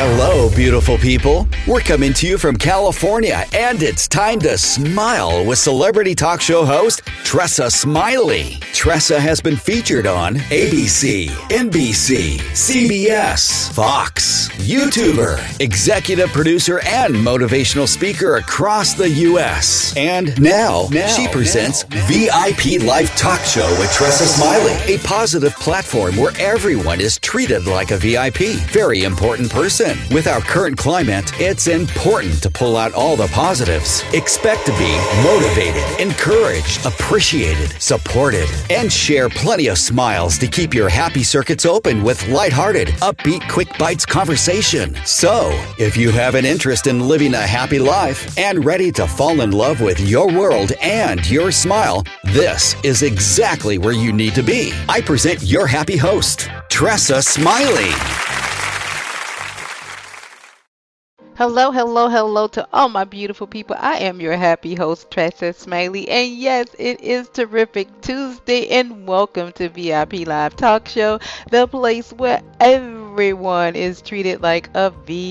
Hello, beautiful people. We're coming to you from California, and it's time to smile with celebrity talk show host Tressa Smiley. Tressa has been featured on ABC, NBC, CBS, Fox, YouTuber, executive producer, and motivational speaker across the U.S. And now she presents VIP Life Talk Show with Tressa Smiley, a positive platform where everyone is treated like a VIP. Very important person. With our current climate, it's important to pull out all the positives. Expect to be motivated, encouraged, appreciated, supported, and share plenty of smiles to keep your happy circuits open with lighthearted, upbeat, quick bites conversation. So, if you have an interest in living a happy life and ready to fall in love with your world and your smile, this is exactly where you need to be. I present your happy host, Tressa Smiley. Hello to all my beautiful people. I am your happy host, Tressa Smiley. And yes, it is Terrific Tuesday, and welcome to VIP Live Talk Show, the place where everyone is treated like a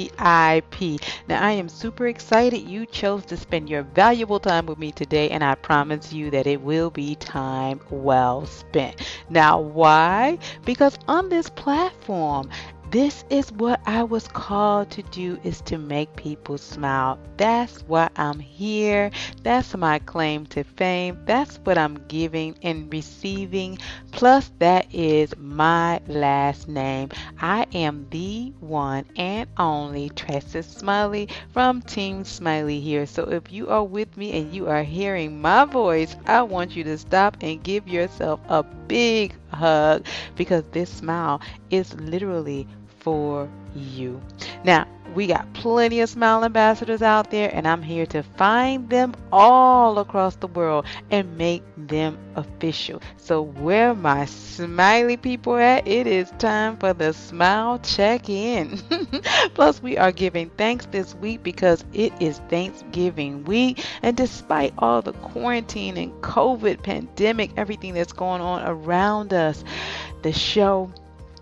VIP. Now, I am super excited you chose to spend your valuable time with me today, and I promise you that it will be time well spent. Now, why? Because on this platform, this is what I was called to do, is to make people smile. That's why I'm here. That's my claim to fame. That's what I'm giving and receiving. Plus, that is my last name. I am the one and only Tressa Smiley from Team Smiley here. So if you are with me and you are hearing my voice, I want you to stop and give yourself a big hug, because this smile is literally for you. Now, we got plenty of smile ambassadors out there, and I'm here to find them all across the world and make them official. So where my smiley people at, it is time for the smile check-in. Plus, we are giving thanks this week because it is Thanksgiving week, and despite all the quarantine and COVID pandemic, everything that's going on around us, the show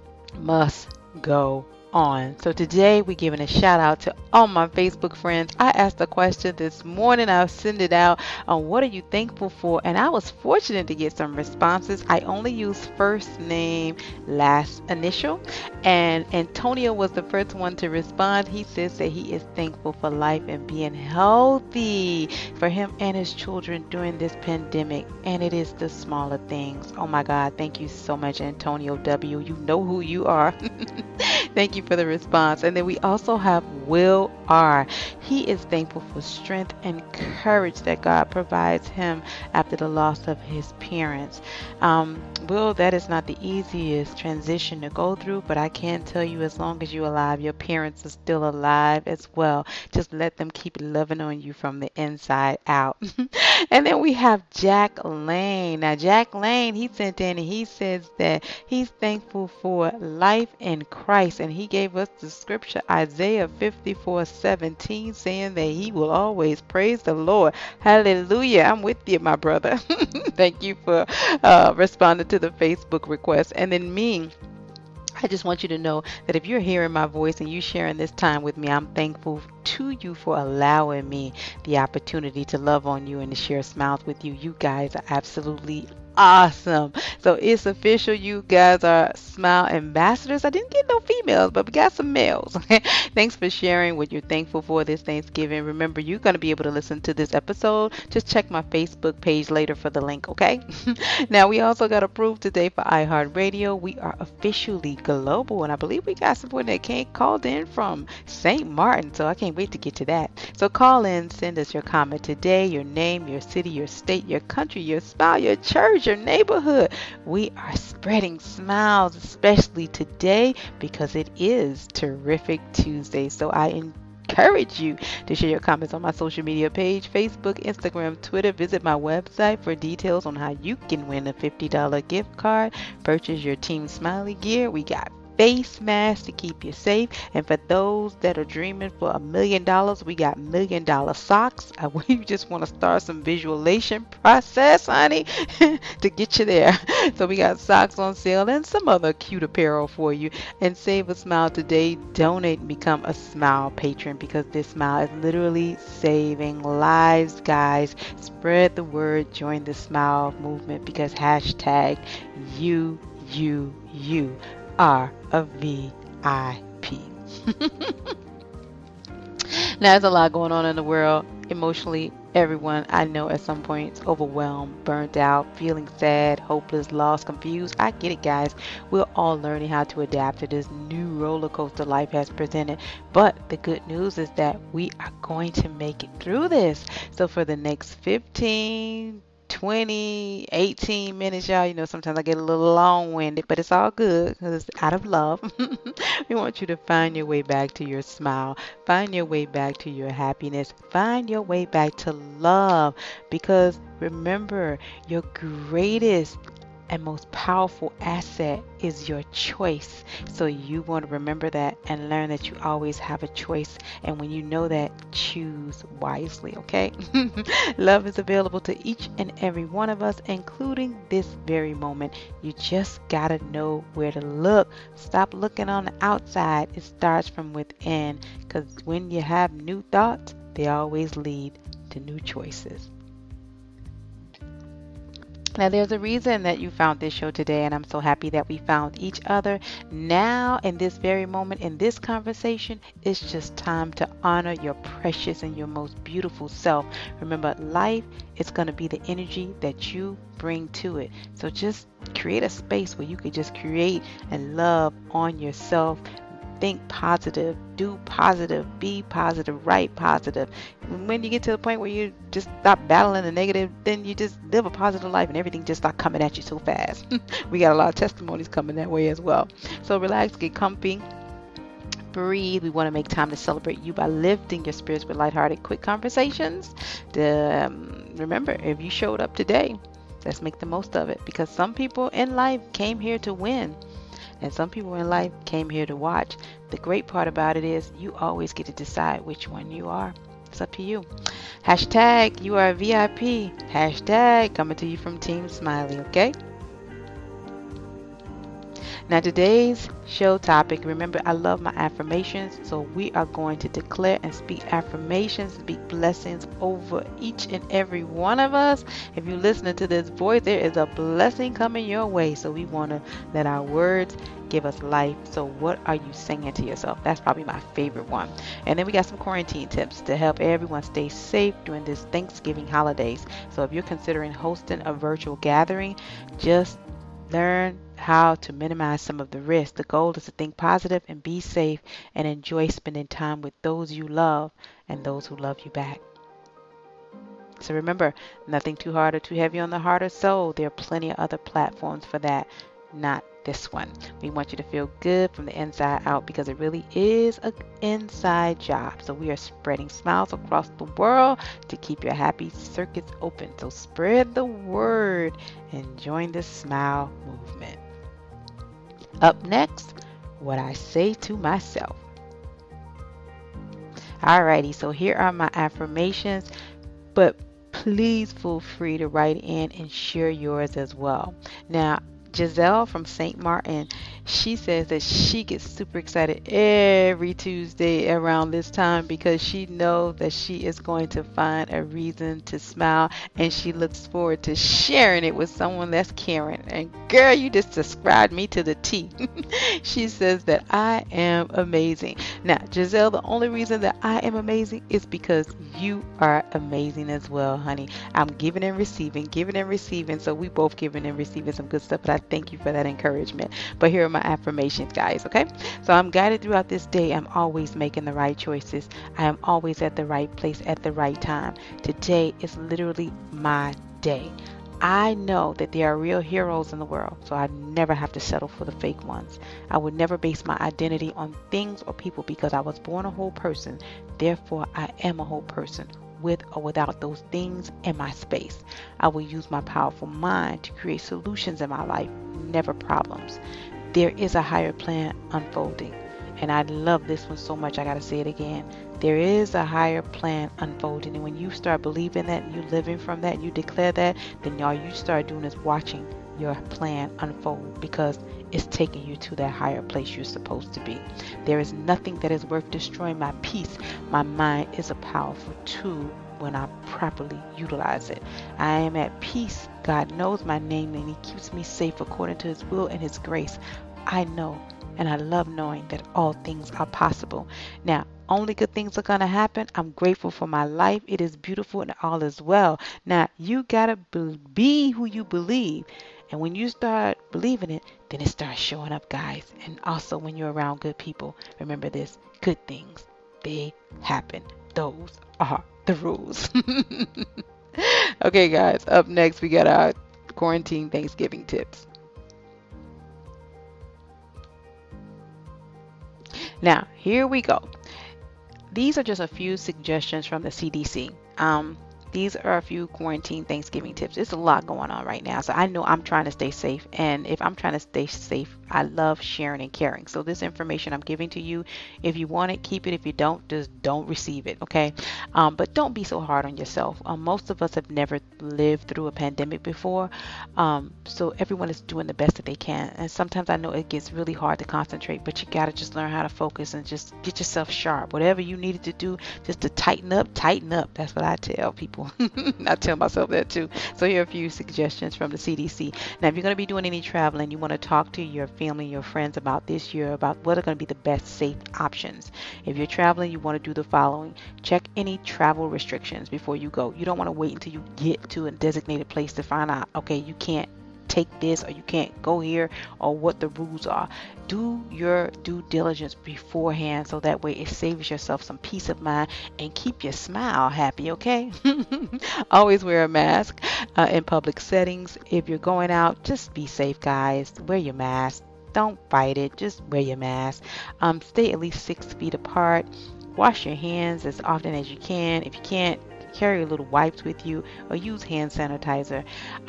must go on. So today we're giving a shout out to all my Facebook friends. I asked a question this morning. I'll send it out on what are you thankful for, and I was fortunate to get some responses. I only used first name, last initial, and Antonio was the first one to respond. He says that he is thankful for life and being healthy for him and his children during this pandemic, and it is the smaller things. Oh my God, thank you so much, Antonio W. You know who you are. Thank you for the response. And then we also have Will R. He is thankful for strength and courage that God provides him after the loss of his parents. Will, that is not the easiest transition to go through, but I can tell you, as long as you're alive, your parents are still alive as well. Just let them keep loving on you from the inside out. And then we have Jack Lane. Now, Jack Lane, he sent in and he says that he's thankful for life in Christ, and he gave us the scripture Isaiah 54:17, saying that he will always praise the Lord. Hallelujah. I'm with you, my brother. Thank you for responding to the Facebook request. And then me, I just want you to know that if you're hearing my voice and you sharing this time with me, I'm thankful to you for allowing me the opportunity to love on you and to share smiles with you. You guys are absolutely awesome. So it's official. You guys are smile ambassadors. I didn't get no females, but we got some males. Thanks for sharing what you're thankful for this Thanksgiving. Remember, you're going to be able to listen to this episode. Just check my Facebook page later for the link, okay? Now, we also got approved today for iHeartRadio. We are officially global, and I believe we got someone that called in from St. Martin, so I can't wait to get to that. So call in, send us your comment today, your name, your city, your state, your country, your smile, your church, your neighborhood. We are spreading smiles, especially today, because it is Terrific Tuesday. So I encourage you to share your comments on my social media page, Facebook, Instagram, Twitter. Visit my website for details on how you can win a $50 gift card. Purchase your Team Smiley gear. We got face mask to keep you safe. And for those that are dreaming for $1 million, we got $1 million socks. We just want to start some visualization process, honey, to get you there. So we got socks on sale and some other cute apparel for you. And save a smile today. Donate and become a Smile patron, because this smile is literally saving lives, guys. Spread the word. Join the Smile movement, because hashtag you are a VIP. Now, there's a lot going on in the world emotionally. Everyone I know at some point is overwhelmed, burnt out, feeling sad, hopeless, lost, confused. I get it, guys. We're all learning how to adapt to this new roller coaster life has presented. But the good news is that we are going to make it through this. So for the next 15, 20, 18 minutes, y'all, sometimes I get a little long-winded, but it's all good because it's out of love. We want you to find your way back to your smile, find your way back to your happiness, find your way back to love, because remember, your greatest and most powerful asset is your choice. So you want to remember that and learn that you always have a choice. And when you know that, choose wisely, okay? Love is available to each and every one of us, including this very moment. You just gotta know where to look. Stop looking on the outside. It starts from within, because when you have new thoughts, they always lead to new choices. Now, there's a reason that you found this show today, and I'm so happy that we found each other. Now, in this very moment, in this conversation, it's just time to honor your precious and your most beautiful self. Remember, life is going to be the energy that you bring to it. So just create a space where you can just create and love on yourself. Think positive, do positive, be positive, write positive. When you get to the point where you just stop battling the negative, then you just live a positive life and everything just start coming at you so fast. We got a lot of testimonies coming that way as well. So relax, get comfy, breathe. We want to make time to celebrate you by lifting your spirits with lighthearted, quick conversations. Remember, if you showed up today, let's make the most of it, because some people in life came here to win. And some people in life came here to watch. The great part about it is you always get to decide which one you are. It's up to you. Hashtag you are a VIP. Hashtag coming to you from Team Smiley, okay? Now, today's show topic, remember, I love my affirmations, so we are going to declare and speak affirmations, speak blessings over each and every one of us. If you're listening to this voice, there is a blessing coming your way, so we want to let our words give us life. So what are you saying to yourself? That's probably my favorite one. And then we got some quarantine tips to help everyone stay safe during this Thanksgiving holidays. So if you're considering hosting a virtual gathering, just learn how to minimize some of the risk. The goal is to think positive and be safe and enjoy spending time with those you love and those who love you back. So remember, nothing too hard or too heavy on the heart or soul. There are plenty of other platforms for that, not this one. We want you to feel good from the inside out, because it really is an inside job. So we are spreading smiles across the world to keep your happy circuits open. So spread the word and join the smile movement. Up next, what I say to myself. Alrighty, so here are my affirmations, but please feel free to write in and share yours as well. Now, Giselle from St. Martin, she says that she gets super excited every Tuesday around this time, because she knows that she is going to find a reason to smile, and she looks forward to sharing it with someone that's caring. And girl, you just described me to the T. She says that I am amazing. Now, Giselle, the only reason that I am amazing is because you are amazing as well, honey. I'm giving and receiving, so we both giving and receiving some good stuff, but I thank you for that encouragement. But here are my affirmations, guys, okay? So I'm guided throughout this day. I'm always making the right choices. I am always at the right place at the right time. Today is literally my day. I know that there are real heroes in the world, so I never have to settle for the fake ones. I would never base my identity on things or people, because I was born a whole person. Therefore, I am a whole person, with or without those things in my space. I will use my powerful mind to create solutions in my life, never problems. There is a higher plan unfolding. And I love this one so much, I got to say it again. There is a higher plan unfolding. And when you start believing that, and you living from that, and you declare that, then all you start doing is watching your plan unfold, because it's taking you to that higher place you're supposed to be. There is nothing that is worth destroying my peace. My mind is a powerful tool when I properly utilize it. I am at peace. God knows my name, and He keeps me safe according to His will and His grace. I know, and I love knowing that all things are possible. Now, only good things are going to happen. I'm grateful for my life. It is beautiful and all is well. Now, you got to be who you believe. And when you start believing it, then it starts showing up, guys. And also, when you're around good people, remember this: good things, they happen. Those are the rules. Okay, guys, up next, we got our quarantine Thanksgiving tips. Now, here we go. These are just a few suggestions from the CDC. These are a few quarantine Thanksgiving tips. There's a lot going on right now, so I know I'm trying to stay safe. And if I'm trying to stay safe, I love sharing and caring. So this information I'm giving to you, if you want it, keep it. If you don't, just don't receive it, okay? But don't be so hard on yourself. Most of us have never lived through a pandemic before, so everyone is doing the best that they can. And sometimes I know it gets really hard to concentrate, but you got to just learn how to focus and just get yourself sharp. Whatever you needed to do just to tighten up, tighten up. That's what I tell people. I tell myself that too. So here are a few suggestions from the CDC. Now, if you're going to be doing any traveling, you want to talk to your family, your friends about this year, about what are going to be the best safe options. If you're traveling, you want to do the following: check any travel restrictions before you go. You don't want to wait until you get to a designated place to find out, okay, you can't take this, or you can't go here, or what the rules are. Do your due diligence beforehand, so that way it saves yourself some peace of mind and keep your smile happy, okay? Always wear a mask in public settings. If you're going out, just be safe, guys. Wear your mask. Don't fight it. Just wear your mask. Stay at least 6 feet apart. Wash your hands as often as you can. If you can't, carry a little wipes with you, or use hand sanitizer.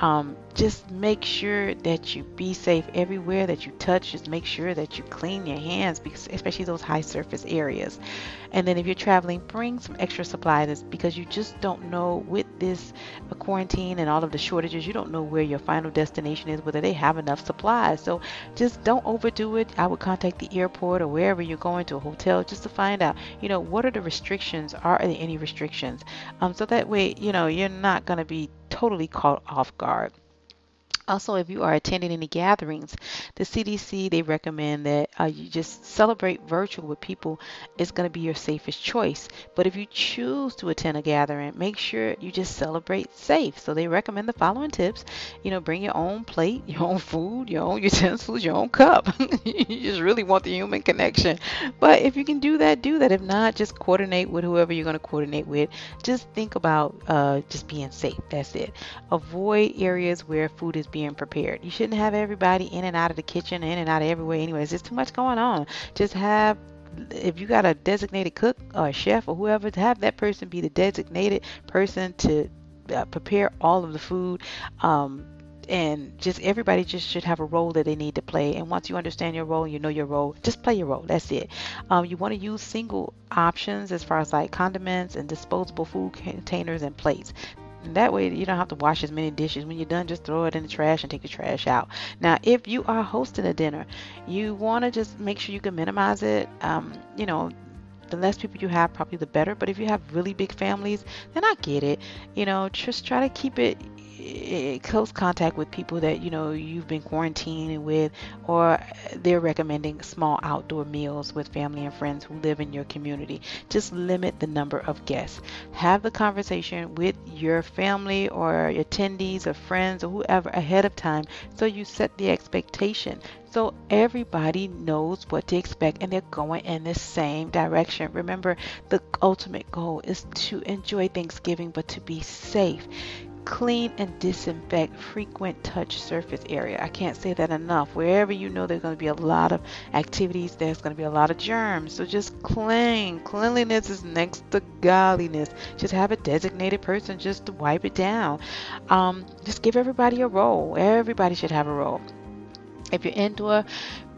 Just make sure that you be safe everywhere that you touch. Just make sure that you clean your hands, because especially those high surface areas. And then if you're traveling, bring some extra supplies, because you just don't know, with this quarantine and all of the shortages, you don't know where your final destination is, whether they have enough supplies. So just don't overdo it. I would contact the airport or wherever you're going, to a hotel, just to find out, what are the restrictions? Are there any restrictions? So that way, you're not going to be totally caught off guard. Also, if you are attending any gatherings, the CDC, they recommend that you just celebrate virtual with people. It's going to be your safest choice. But if you choose to attend a gathering, make sure you just celebrate safe. So they recommend the following tips. Bring your own plate, your own food, your own utensils, your own cup. You just really want the human connection. But if you can do that, do that. If not, just coordinate with whoever you're going to coordinate with. Just think about just being safe. That's it. Avoid areas where food is being prepared. You shouldn't have everybody in and out of the kitchen, in and out of everywhere anyways. There's too much going on. Just have, if you got a designated cook or a chef or whoever, to have that person be the designated person to prepare all of the food. And just everybody just should have a role that they need to play. And once you understand your role, you know your role, just play your role. That's it. You want to use single options as far as like condiments and disposable food containers and plates. And that way you don't have to wash as many dishes. When you're done, just throw it in the trash and take the trash out. Now, if you are hosting a dinner, you want to just make sure you can minimize it. The less people you have, probably the better. But if you have really big families, then I get it. Just try to keep it close contact with people that you've been quarantining with, or they're recommending small outdoor meals with family and friends who live in your community. Just limit the number of guests. Have the conversation with your family or attendees or friends or whoever ahead of time, so you set the expectation, so everybody knows what to expect and they're going in the same direction. Remember, the ultimate goal is to enjoy Thanksgiving, but to be safe. Clean and disinfect frequent touch surface area. I can't say that enough. Wherever there's going to be a lot of activities, there's going to be a lot of germs. So just clean. Cleanliness is next to godliness. Just have a designated person just to wipe it down. Just give everybody a role. Everybody should have a role. If you're indoor,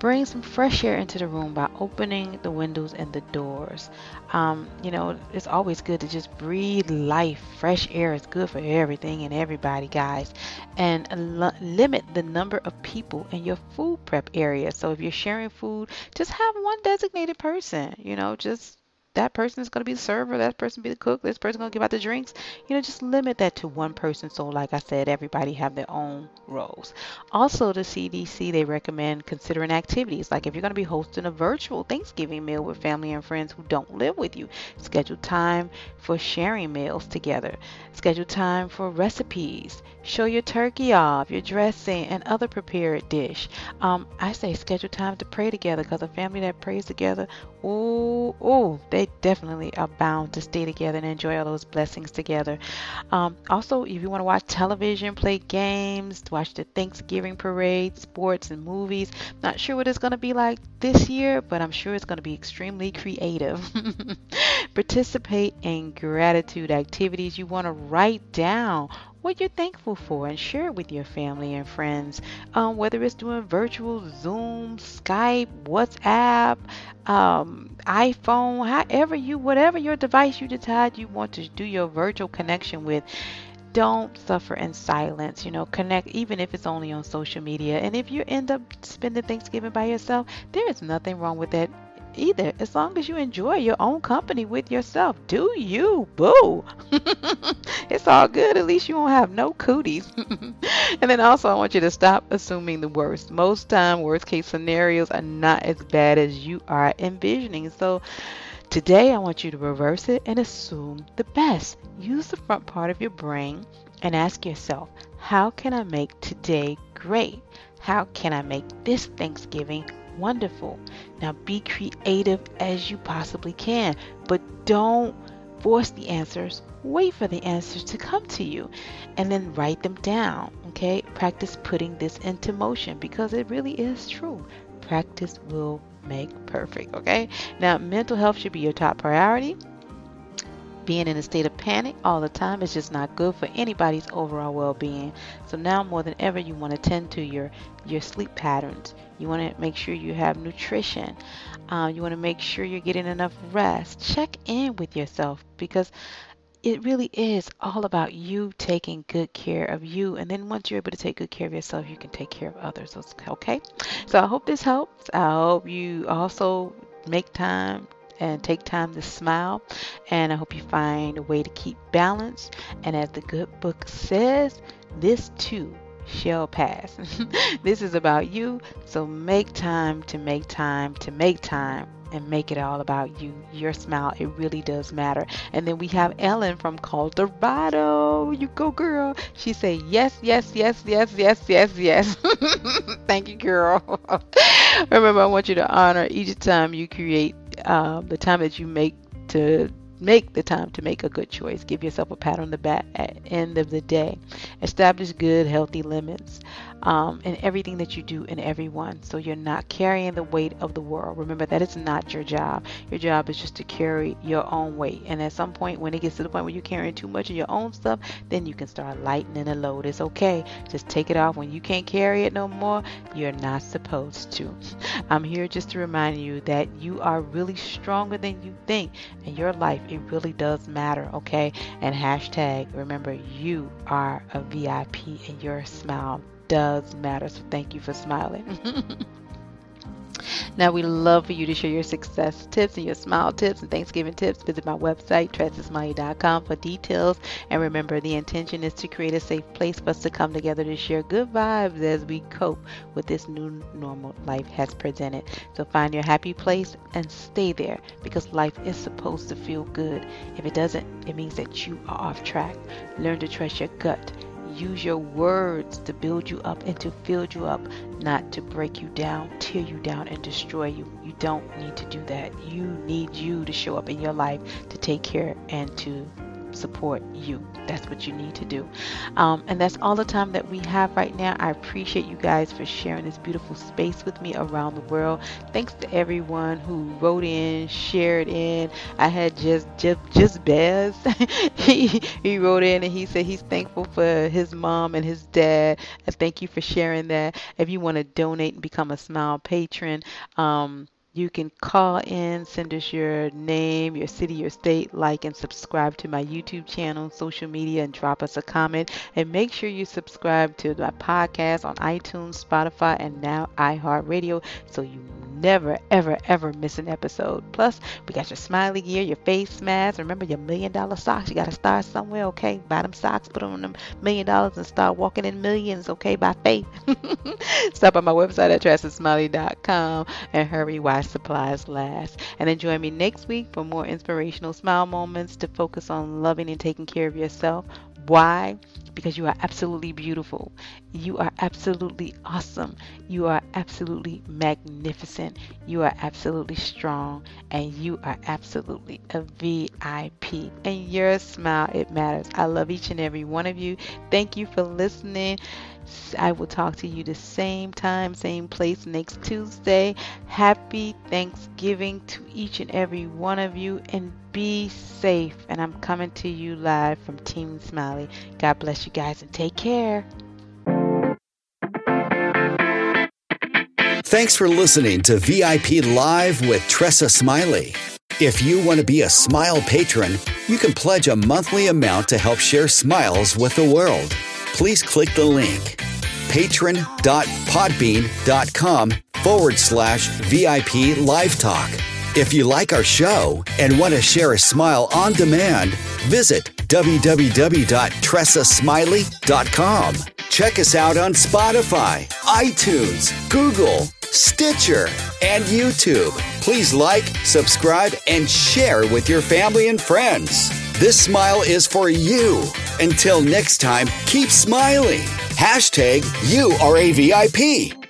Bring some fresh air into the room by opening the windows and the doors. It's always good to just breathe life. Fresh air is good for everything and everybody, guys. And limit the number of people in your food prep area. So if you're sharing food, just have one designated person, just that person is going to be the server, that person be the cook, this person going to give out the drinks. Just limit that to one person. So like I said, everybody have their own roles. Also, the CDC, they recommend considering activities. Like if you're going to be hosting a virtual Thanksgiving meal with family and friends who don't live with you, schedule time for sharing meals together. Schedule time for recipes. Show your turkey off, your dressing, and other prepared dish. I say schedule time to pray together, because a family that prays together, they definitely are bound to stay together and enjoy all those blessings together. Also, if you want to watch television, play games, watch the Thanksgiving parade, sports, and movies. Not sure what it's going to be like this year, but I'm sure it's going to be extremely creative. Participate in gratitude activities. You want to write down what you're thankful for and share it with your family and friends, whether it's doing virtual Zoom, Skype, WhatsApp, iPhone, whatever your device you decide you want to do your virtual connection with. Don't suffer in silence. Connect, even if it's only on social media. And if you end up spending Thanksgiving by yourself, there is nothing wrong with that either, as long as you enjoy your own company with yourself. Do you, boo? It's all good. At least you won't have no cooties. And then also, I want you to stop assuming the worst. Most time, worst case scenarios are not as bad as you are envisioning. So today, I want you to reverse it and assume the best. Use the front part of your brain and ask yourself, how can I make today great? How can I make this Thanksgiving wonderful? Now be creative as you possibly can, but don't force the answers. Wait for the answers to come to you and then write them down. Okay? Practice putting this into motion, because it really is true. Practice will make perfect. Okay? Now, mental health should be your top priority. Being in a state of panic all the time is just not good for anybody's overall well-being. So now more than ever, you want to tend to your sleep patterns. You want to make sure you have nutrition. You want to make sure you're getting enough rest. Check in with yourself, because it really is all about you taking good care of you. And then once you're able to take good care of yourself, you can take care of others. Okay? So I hope this helps. I hope you also make time and take time to smile. And I hope you find a way to keep balance. And as the good book says, this too shall pass. This is about you. So make time to make time to make time, and make it all about you. Your smile, it really does matter. And then we have Ellen from Colorado. You go, girl. She say yes, yes, yes, yes, yes, yes, yes. Thank you, girl. Remember, I want you to honor each time you create, the time that you make the time to make a good choice. Give yourself a pat on the back at the end of the day. Establish good, healthy limits in everything that you do and everyone, so you're not carrying the weight of the world. Remember that it's not your job. Your job is just to carry your own weight. And at some point, when it gets to the point where you're carrying too much of your own stuff, then you can start lightening the load. It's okay. Just take it off. When you can't carry it no more, you're not supposed to. I'm here just to remind you that you are really stronger than you think, and your life, it really does matter. Okay? And hashtag, remember, you are a VIP, and your smile does matter. So thank you for smiling. Now, we love for you to share your success tips and your smile tips and Thanksgiving tips. Visit my website, TressaSmiley.com, for details. And remember, the intention is to create a safe place for us to come together to share good vibes as we cope with this new normal life has presented. So find your happy place and stay there, because life is supposed to feel good. If it doesn't, it means that you are off track. Learn to trust your gut. Use your words to build you up and to build you up, not to break you down, tear you down, and destroy you. You don't need to do that. You need you to show up in your life to take care and to support you. That's what you need to do. And that's all the time that we have right now. I appreciate you guys for sharing this beautiful space with me around the world. Thanks to everyone who wrote in, shared in. I had just Bez. he wrote in and he said he's thankful for his mom and his dad. And thank you for sharing that. If you want to donate and become a Smile patron, you can call in, send us your name, your city, your state, like and subscribe to my YouTube channel, social media, and drop us a comment. And make sure you subscribe to my podcast on iTunes, Spotify, and now iHeartRadio so you never, ever, ever miss an episode. Plus, we got your smiley gear, your face mask. Remember your $1 million socks. You got to start somewhere, okay? Buy them socks, put on them $1 million and start walking in millions, okay? By faith. Stop by my website at TressaSmiley.com and hurry while supplies last. And then join me next week for more inspirational smile moments to focus on loving and taking care of yourself. Why? Because you are absolutely beautiful. You are absolutely awesome. You are absolutely magnificent. You are absolutely strong. And you are absolutely a VIP. And your smile, it matters. I love each and every one of you. Thank you for listening. I will talk to you the same time, same place next Tuesday. Happy Thanksgiving to each and every one of you, and be safe. And I'm coming to you live from Team Smiley. God bless you guys and take care. Thanks for listening to VIP Live with Tressa Smiley. If you want to be a Smile patron, you can pledge a monthly amount to help share smiles with the world. Please click the link patron.podbean.com/VIP Live Talk. If you like our show and want to share a smile on demand, visit www.TressaSmiley.com. Check us out on Spotify, iTunes, Google, Stitcher, and YouTube. Please like, subscribe, and share with your family and friends. This smile is for you. Until next time, keep smiling. #YouAreAVIP.